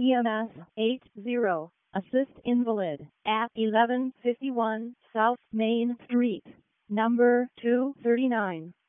EMS 80, assist invalid at 1151 South Main Street, number 239.